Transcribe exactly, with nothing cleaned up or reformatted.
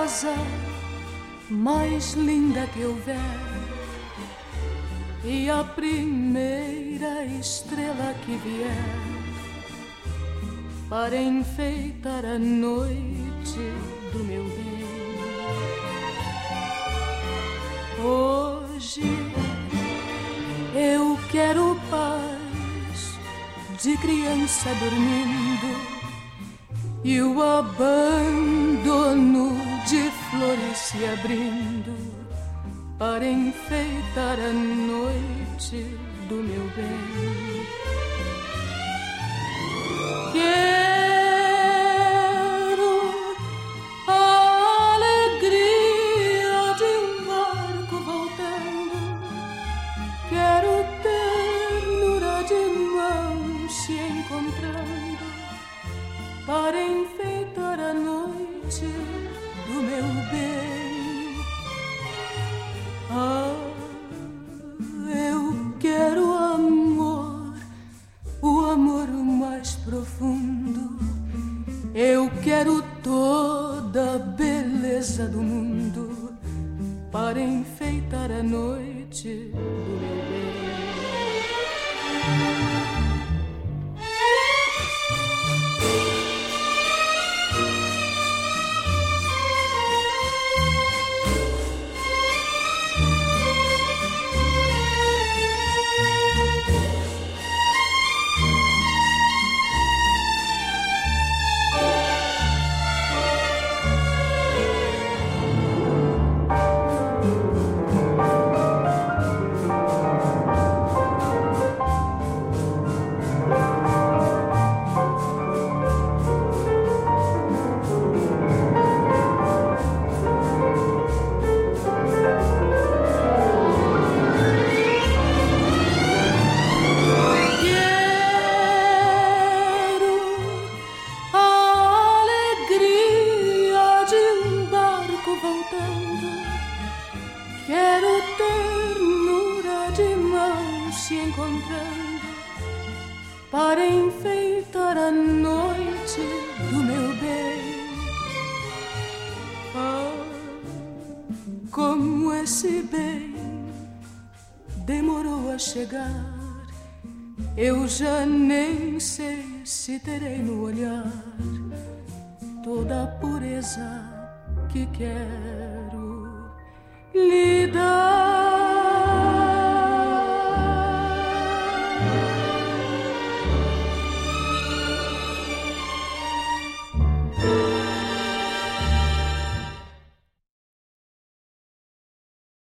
rosa mais linda que houver, e a primeira estrela que vier para enfeitar a noite do meu bem. Hoje eu quero paz de criança dormindo e o abandono de flores se abrindo para enfeitar a noite do meu bem. Quero a alegria de um barco voltando, quero ternura de mãos se encontrando para enfeitar a noite do meu bem. Ah, eu quero amor, o amor mais profundo. Eu quero toda a beleza do mundo para enfeitar a noite do meu bem. Para enfeitar a noite do meu bem. Ah, como esse bem demorou a chegar, eu já nem sei se terei no olhar toda a pureza que quero.